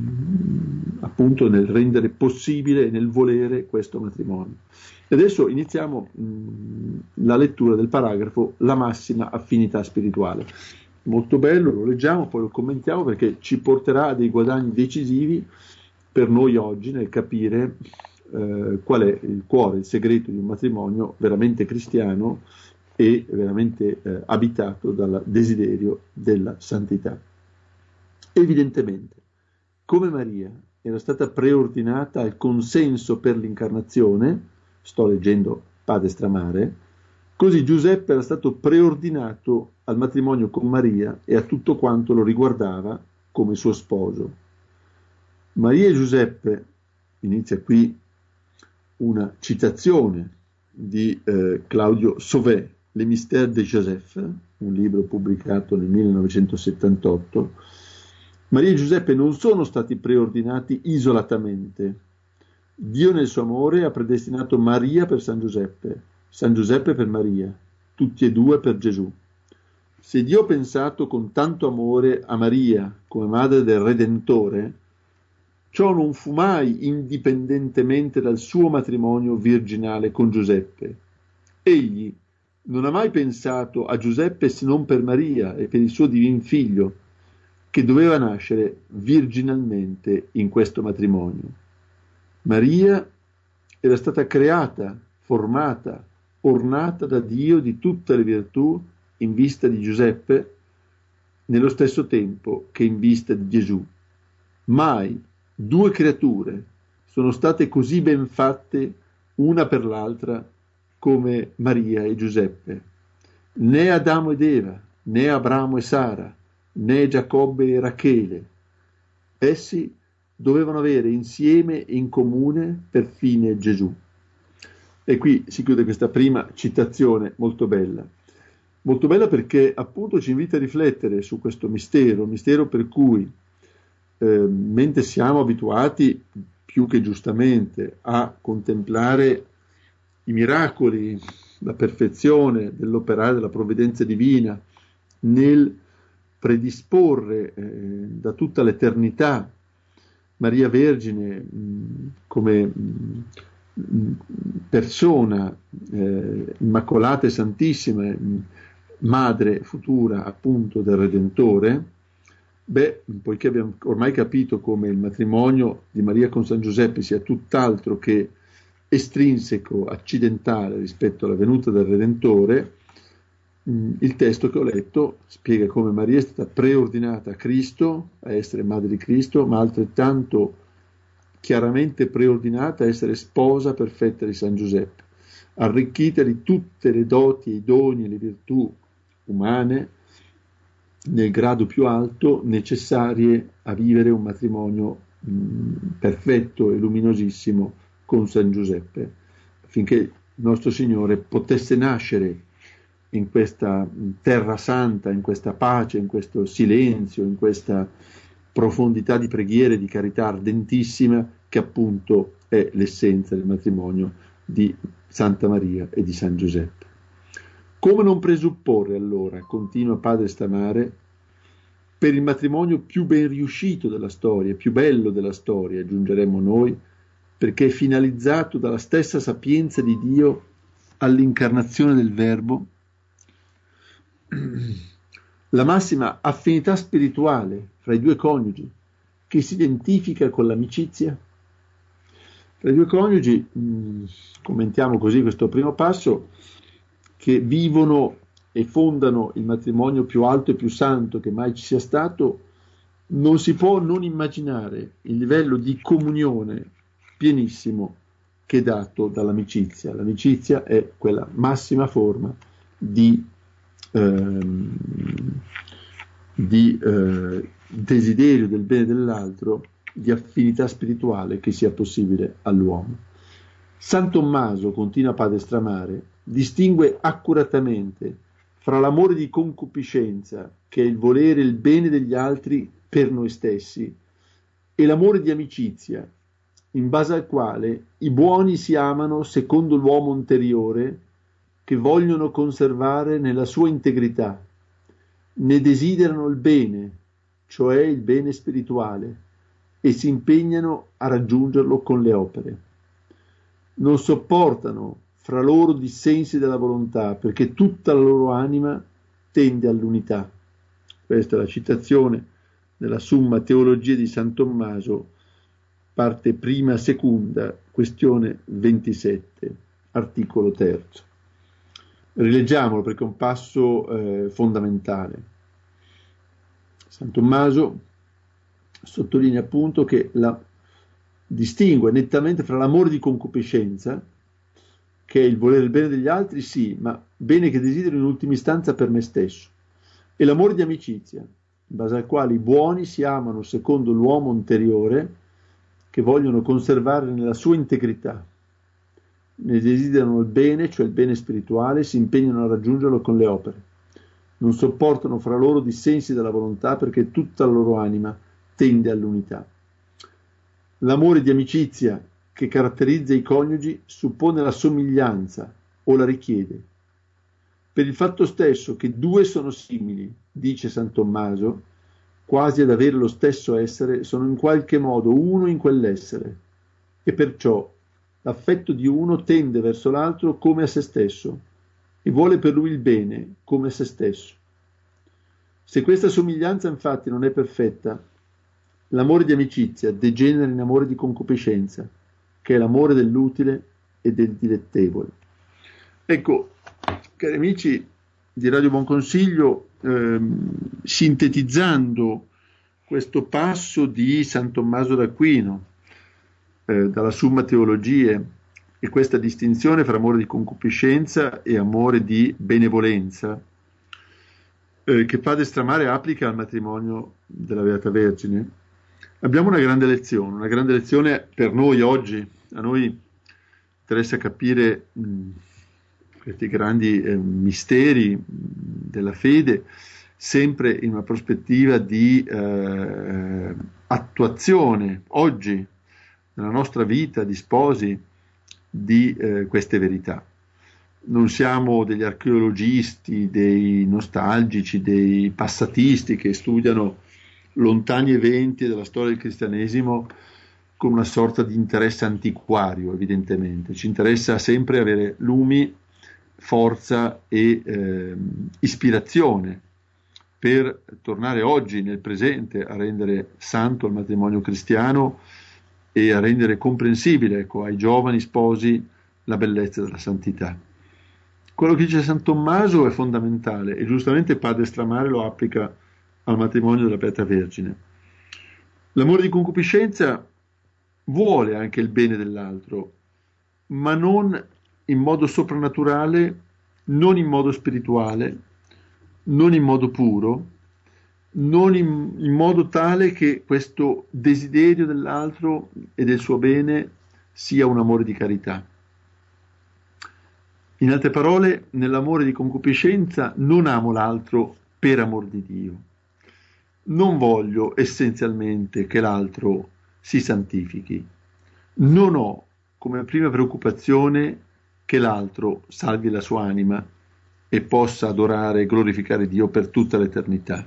mh, appunto nel rendere possibile, nel volere questo matrimonio. E adesso iniziamo mh, la lettura del paragrafo La massima affinità spirituale. Molto bello, lo leggiamo, poi lo commentiamo perché ci porterà a dei guadagni decisivi per noi oggi nel capire eh, qual è il cuore, il segreto di un matrimonio veramente cristiano e veramente eh, abitato dal desiderio della santità. Evidentemente, come Maria era stata preordinata al consenso per l'incarnazione, sto leggendo Padre Stramare, così Giuseppe era stato preordinato al matrimonio con Maria e a tutto quanto lo riguardava come suo sposo. Maria e Giuseppe, inizia qui una citazione di eh, Claudio Sauvé, Les Mystères de Joseph, un libro pubblicato nel millenovecentosettantotto. Maria e Giuseppe non sono stati preordinati isolatamente. Dio nel suo amore ha predestinato Maria per San Giuseppe, San Giuseppe per Maria, tutti e due per Gesù. Se Dio ha pensato con tanto amore a Maria come madre del Redentore, ciò non fu mai indipendentemente dal suo matrimonio virginale con Giuseppe. Egli non ha mai pensato a Giuseppe se non per Maria e per il suo divin figlio, che doveva nascere virginalmente in questo matrimonio. Maria era stata creata, formata, ornata da Dio di tutte le virtù in vista di Giuseppe, nello stesso tempo che in vista di Gesù. Mai due creature sono state così ben fatte una per l'altra come Maria e Giuseppe. Né Adamo ed Eva, né Abramo e Sara, né Giacobbe e Rachele. Essi dovevano avere insieme e in comune perfine Gesù. E qui si chiude questa prima citazione molto bella. Molto bella perché appunto ci invita a riflettere su questo mistero, mistero per cui, eh, mentre siamo abituati, più che giustamente, a contemplare i miracoli, la perfezione dell'operare della provvidenza divina, nel predisporre eh, da tutta l'eternità Maria Vergine mh, come mh, persona eh, immacolata e santissima, mh, madre futura appunto del Redentore, beh, poiché abbiamo ormai capito come il matrimonio di Maria con San Giuseppe sia tutt'altro che estrinseco, accidentale rispetto alla venuta del Redentore, il testo che ho letto spiega come Maria è stata preordinata a Cristo, a essere madre di Cristo, ma altrettanto chiaramente preordinata a essere sposa perfetta di San Giuseppe, arricchita di tutte le doti, i doni e le virtù umane nel grado più alto necessarie a vivere un matrimonio mh, perfetto e luminosissimo con San Giuseppe, affinché il nostro Signore potesse nascere in questa terra santa, in questa pace, in questo silenzio, in questa profondità di preghiera e di carità ardentissima che appunto è l'essenza del matrimonio di Santa Maria e di San Giuseppe. Come non presupporre allora, continua Padre Stramare, per il matrimonio più ben riuscito della storia, più bello della storia, aggiungeremo noi, perché è finalizzato dalla stessa sapienza di Dio all'incarnazione del Verbo, la massima affinità spirituale fra i due coniugi, che si identifica con l'amicizia. Fra i due coniugi, mh, commentiamo così questo primo passo, che vivono e fondano il matrimonio più alto e più santo che mai ci sia stato, non si può non immaginare il livello di comunione pienissimo che è dato dall'amicizia. L'amicizia è quella massima forma di Ehm, di eh, desiderio del bene dell'altro, di affinità spirituale che sia possibile all'uomo. San Tommaso, continua Padre Stramare, distingue accuratamente fra l'amore di concupiscenza, che è il volere il bene degli altri per noi stessi, e l'amore di amicizia, in base al quale i buoni si amano secondo l'uomo interiore, che vogliono conservare nella sua integrità, ne desiderano il bene, cioè il bene spirituale, e si impegnano a raggiungerlo con le opere. Non sopportano fra loro dissensi della volontà, perché tutta la loro anima tende all'unità. Questa è la citazione della Summa Teologia di San Tommaso, parte prima seconda, questione ventisette, articolo terzo. Rileggiamolo perché è un passo eh, fondamentale. San Tommaso sottolinea appunto che la distingue nettamente fra l'amore di concupiscenza, che è il volere il bene degli altri, sì, ma bene che desidero in ultima istanza per me stesso, e l'amore di amicizia, in base al quale i buoni si amano secondo l'uomo interiore, che vogliono conservare nella sua integrità, ne desiderano il bene, cioè il bene spirituale, si impegnano a raggiungerlo con le opere. Non sopportano fra loro dissensi della volontà, perché tutta la loro anima tende all'unità. L'amore di amicizia che caratterizza i coniugi suppone la somiglianza o la richiede. Per il fatto stesso che due sono simili, dice San Tommaso, quasi ad avere lo stesso essere, sono in qualche modo uno in quell'essere, e perciò l'affetto di uno tende verso l'altro come a se stesso e vuole per lui il bene come a se stesso. Se questa somiglianza infatti non è perfetta, l'amore di amicizia degenera in amore di concupiscenza, che è l'amore dell'utile e del dilettevole. Ecco, cari amici di Radio Buon Consiglio, ehm, sintetizzando questo passo di San Tommaso d'Aquino, Eh, dalla Summa Teologie, e questa distinzione fra amore di concupiscenza e amore di benevolenza, eh, che Padre Stramare applica al matrimonio della Beata Vergine, abbiamo una grande lezione, una grande lezione per noi oggi. A noi interessa capire mh, questi grandi eh, misteri mh, della fede, sempre in una prospettiva di eh, attuazione oggi nella nostra vita di sposi di eh, queste verità. Non siamo degli archeologisti, dei nostalgici, dei passatisti che studiano lontani eventi della storia del cristianesimo con una sorta di interesse antiquario, evidentemente. Ci interessa sempre avere lumi, forza e eh, ispirazione per tornare oggi nel presente a rendere santo il matrimonio cristiano e a rendere comprensibile, ecco, ai giovani sposi la bellezza della santità. Quello che dice San Tommaso è fondamentale e giustamente Padre Stramare lo applica al matrimonio della Beata Vergine. L'amore di concupiscenza vuole anche il bene dell'altro, ma non in modo soprannaturale, non in modo spirituale, non in modo puro, non in, in modo tale che questo desiderio dell'altro e del suo bene sia un amore di carità. In altre parole, nell'amore di concupiscenza non amo l'altro per amor di Dio. Non voglio essenzialmente che l'altro si santifichi. Non ho come prima preoccupazione che l'altro salvi la sua anima e possa adorare e glorificare Dio per tutta l'eternità.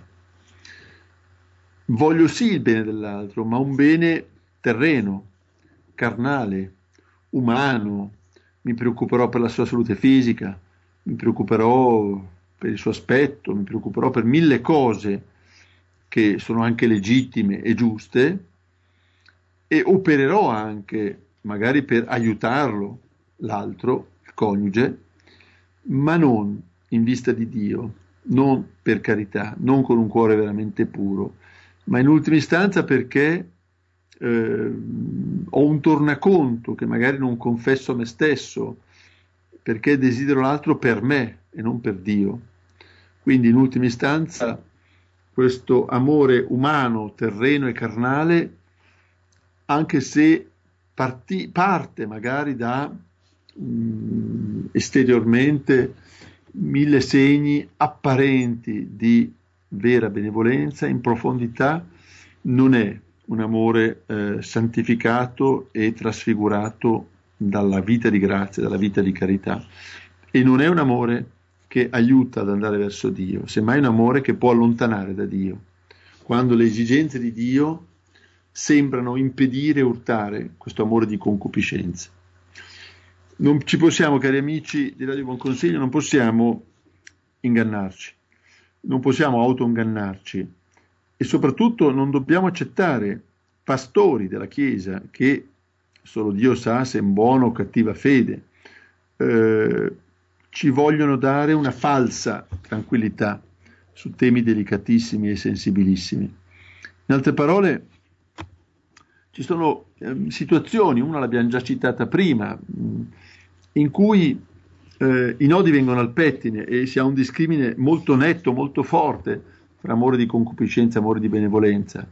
Voglio sì il bene dell'altro, ma un bene terreno, carnale, umano. Mi preoccuperò per la sua salute fisica, mi preoccuperò per il suo aspetto, mi preoccuperò per mille cose che sono anche legittime e giuste, e opererò anche magari per aiutarlo, l'altro, il coniuge, ma non in vista di Dio, non per carità, non con un cuore veramente puro, ma in ultima istanza perché eh, ho un tornaconto che magari non confesso a me stesso, perché desidero l'altro per me e non per Dio. Quindi in ultima istanza questo amore umano, terreno e carnale, anche se parti, parte magari da mh, esteriormente mille segni apparenti di vera benevolenza, in profondità non è un amore eh, santificato e trasfigurato dalla vita di grazia, dalla vita di carità, e non è un amore che aiuta ad andare verso Dio, semmai un amore che può allontanare da Dio, quando le esigenze di Dio sembrano impedire e urtare questo amore di concupiscenza. Non ci possiamo, cari amici di Radio Buon Consiglio, non possiamo ingannarci, non possiamo auto-ingannarci e soprattutto non dobbiamo accettare pastori della Chiesa che solo Dio sa se in buona o cattiva fede eh, ci vogliono dare una falsa tranquillità su temi delicatissimi e sensibilissimi. In altre parole, ci sono eh, situazioni, una l'abbiamo già citata prima, mh, in cui eh, i nodi vengono al pettine e si ha un discrimine molto netto, molto forte tra amore di concupiscenza e amore di benevolenza.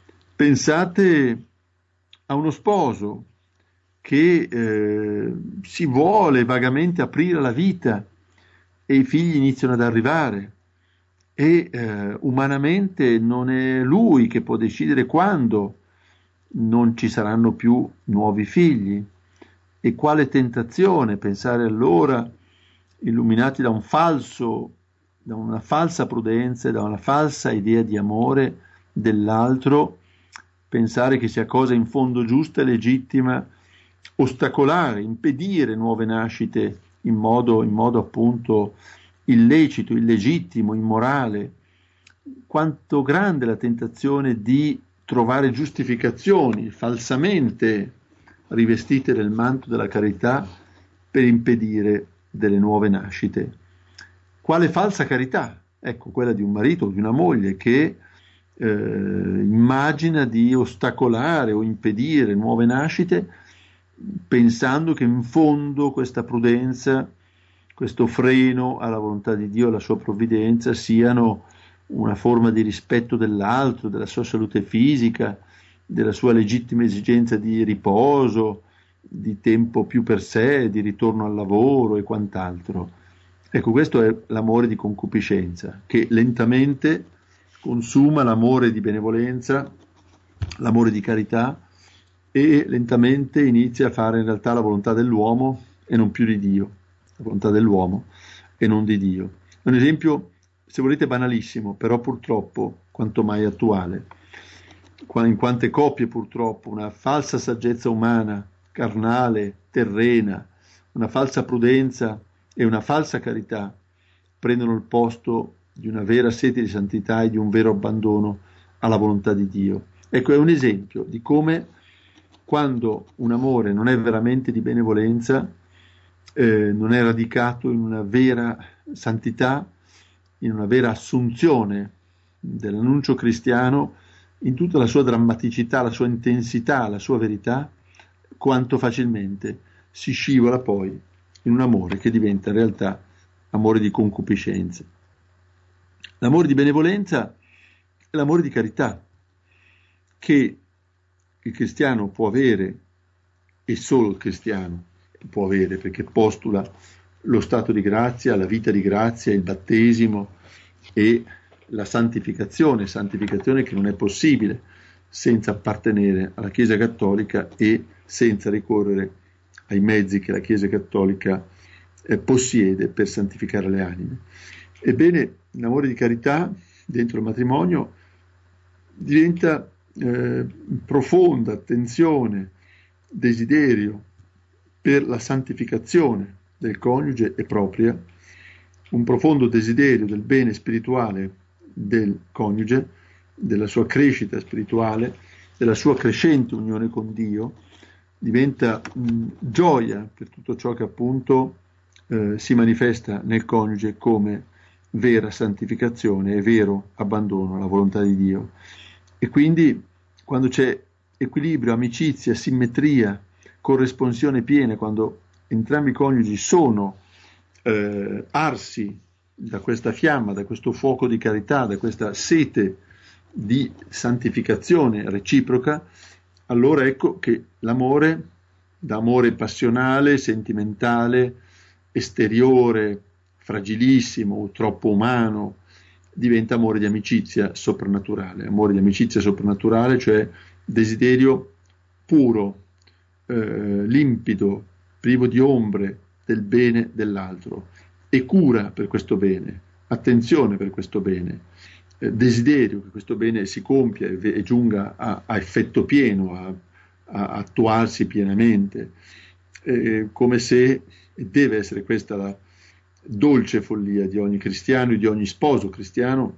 Pensate a uno sposo che eh, si vuole vagamente aprire la vita e i figli iniziano ad arrivare e eh, umanamente non è lui che può decidere quando non ci saranno più nuovi figli. E quale tentazione pensare allora, illuminati da un falso, da una falsa prudenza e da una falsa idea di amore dell'altro, pensare che sia cosa in fondo giusta e legittima ostacolare, impedire nuove nascite in modo, in modo appunto illecito, illegittimo, immorale. Quanto grande la tentazione di trovare giustificazioni falsamente rivestite del manto della carità per impedire delle nuove nascite. Quale falsa carità? Ecco, quella di un marito o di una moglie che eh, immagina di ostacolare o impedire nuove nascite pensando che in fondo questa prudenza, questo freno alla volontà di Dio, alla sua provvidenza, siano una forma di rispetto dell'altro, della sua salute fisica, della sua legittima esigenza di riposo, di tempo più per sé, di ritorno al lavoro e quant'altro. Ecco, questo è l'amore di concupiscenza, che lentamente consuma l'amore di benevolenza, l'amore di carità, e lentamente inizia a fare in realtà la volontà dell'uomo e non più di Dio, la volontà dell'uomo e non di Dio. È un esempio, se volete, banalissimo, però purtroppo quanto mai attuale. In quante coppie purtroppo una falsa saggezza umana, carnale, terrena, una falsa prudenza e una falsa carità prendono il posto di una vera sete di santità e di un vero abbandono alla volontà di Dio. Ecco, è un esempio di come quando un amore non è veramente di benevolenza, eh, non è radicato in una vera santità, in una vera assunzione dell'annuncio cristiano, in tutta la sua drammaticità, la sua intensità, la sua verità, quanto facilmente si scivola poi in un amore che diventa in realtà amore di concupiscenza. L'amore di benevolenza è l'amore di carità, che il cristiano può avere, e solo il cristiano può avere, perché postula lo stato di grazia, la vita di grazia, il battesimo e la santificazione, santificazione che non è possibile senza appartenere alla Chiesa Cattolica e senza ricorrere ai mezzi che la Chiesa Cattolica eh, possiede per santificare le anime. Ebbene, l'amore di carità dentro il matrimonio diventa eh, profonda attenzione, desiderio per la santificazione del coniuge e propria, un profondo desiderio del bene spirituale del coniuge, della sua crescita spirituale, della sua crescente unione con Dio, diventa mh, gioia per tutto ciò che appunto eh, si manifesta nel coniuge come vera santificazione e vero abbandono alla volontà di Dio. E quindi quando c'è equilibrio, amicizia, simmetria, corresponsione piena, quando entrambi i coniugi sono eh, arsi da questa fiamma, da questo fuoco di carità, da questa sete di santificazione reciproca, allora ecco che l'amore, da amore passionale, sentimentale, esteriore, fragilissimo, troppo umano, diventa amore di amicizia soprannaturale. Amore di amicizia soprannaturale, cioè desiderio puro, eh, limpido, privo di ombre del bene dell'altro, e cura per questo bene, attenzione per questo bene, eh, desiderio che questo bene si compia e, e giunga a, a effetto pieno, a, a attuarsi pienamente, eh, come se deve essere questa la dolce follia di ogni cristiano e di ogni sposo cristiano,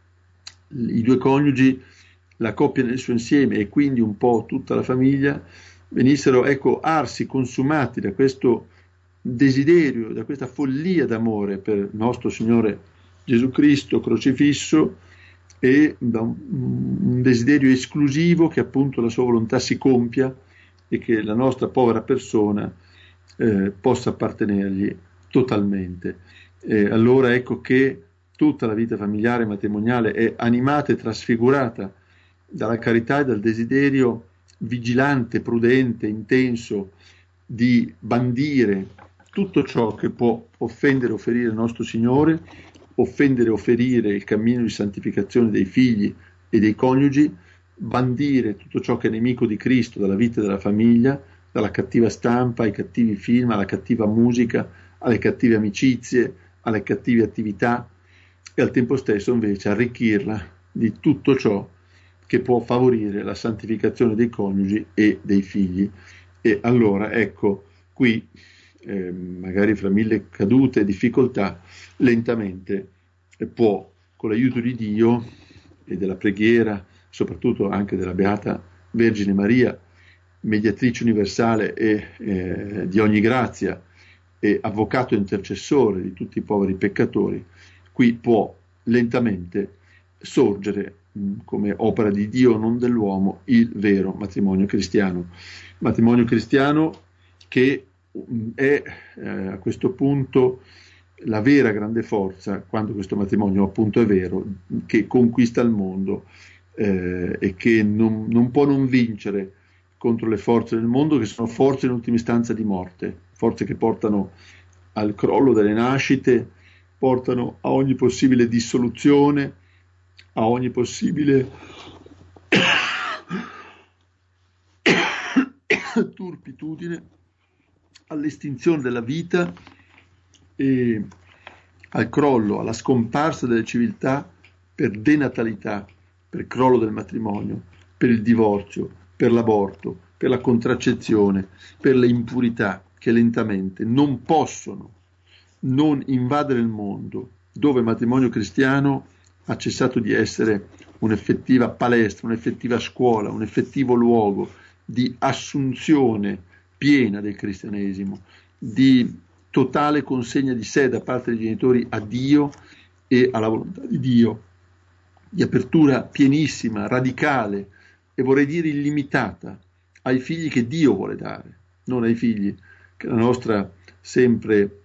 i due coniugi, la coppia nel suo insieme e quindi un po' tutta la famiglia venissero, ecco, arsi, consumati da questo desiderio, da questa follia d'amore per nostro Signore Gesù Cristo crocifisso, e da un, un desiderio esclusivo che appunto la sua volontà si compia e che la nostra povera persona eh, possa appartenergli totalmente. Eh, allora ecco che tutta la vita familiare e matrimoniale è animata e trasfigurata dalla carità e dal desiderio vigilante, prudente, intenso di bandire tutto ciò che può offendere o ferire il nostro Signore, offendere o ferire il cammino di santificazione dei figli e dei coniugi, bandire tutto ciò che è nemico di Cristo dalla vita della famiglia, dalla cattiva stampa, ai cattivi film, alla cattiva musica, alle cattive amicizie, alle cattive attività, e al tempo stesso invece arricchirla di tutto ciò che può favorire la santificazione dei coniugi e dei figli. E allora ecco qui, eh, magari fra mille cadute e difficoltà, lentamente eh, può, con l'aiuto di Dio e della preghiera, soprattutto anche della Beata Vergine Maria, mediatrice universale e eh, di ogni grazia, e avvocato intercessore di tutti i poveri peccatori, qui può lentamente sorgere mh, come opera di Dio, non dell'uomo, il vero matrimonio cristiano. Matrimonio cristiano che mh, è eh, a questo punto la vera grande forza, quando questo matrimonio appunto è vero, che conquista il mondo eh, e che non, non può non vincere contro le forze del mondo, che sono forze in ultima istanza di morte, forze che portano al crollo delle nascite, portano a ogni possibile dissoluzione, a ogni possibile turpitudine, all'estinzione della vita e al crollo, alla scomparsa delle civiltà per denatalità, per crollo del matrimonio, per il divorzio, per l'aborto, per la contraccezione, per le impurità che lentamente non possono non invadere il mondo, dove il matrimonio cristiano ha cessato di essere un'effettiva palestra, un'effettiva scuola, un effettivo luogo di assunzione piena del cristianesimo, di totale consegna di sé da parte dei genitori a Dio e alla volontà di Dio, di apertura pienissima, radicale e vorrei dire illimitata ai figli che Dio vuole dare, non ai figli che la nostra sempre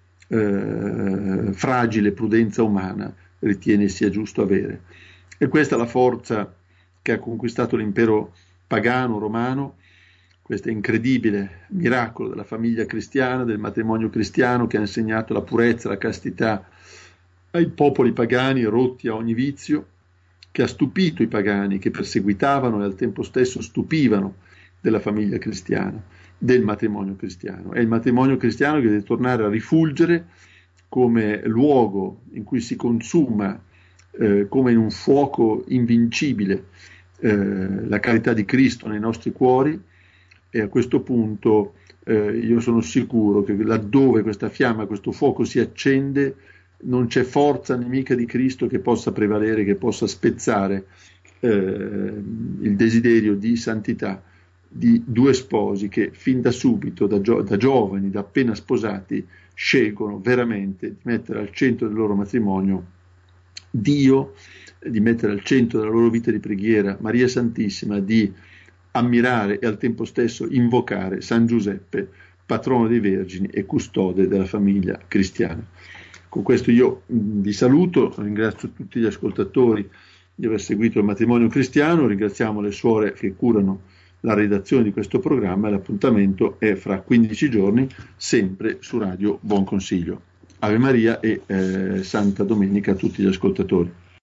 eh, fragile prudenza umana ritiene sia giusto avere. E questa è la forza che ha conquistato l'impero pagano, romano, questo incredibile miracolo della famiglia cristiana, del matrimonio cristiano che ha insegnato la purezza, la castità ai popoli pagani rotti a ogni vizio, che ha stupito i pagani che perseguitavano e al tempo stesso stupivano della famiglia cristiana, del matrimonio cristiano. È il matrimonio cristiano che deve tornare a rifulgere come luogo in cui si consuma eh, come in un fuoco invincibile eh, la carità di Cristo nei nostri cuori, e a questo punto eh, io sono sicuro che laddove questa fiamma, questo fuoco si accende, non c'è forza nemica di Cristo che possa prevalere, che possa spezzare eh, il desiderio di santità di due sposi che fin da subito, da, gio- da giovani, da appena sposati, scelgono veramente di mettere al centro del loro matrimonio Dio, di mettere al centro della loro vita di preghiera Maria Santissima, di ammirare e al tempo stesso invocare San Giuseppe, patrono dei vergini e custode della famiglia cristiana. Con questo io vi saluto, ringrazio tutti gli ascoltatori di aver seguito il matrimonio cristiano, ringraziamo le suore che curano la redazione di questo programma e l'appuntamento è fra quindici giorni, sempre su Radio Buon Consiglio. Ave Maria e eh, Santa Domenica a tutti gli ascoltatori.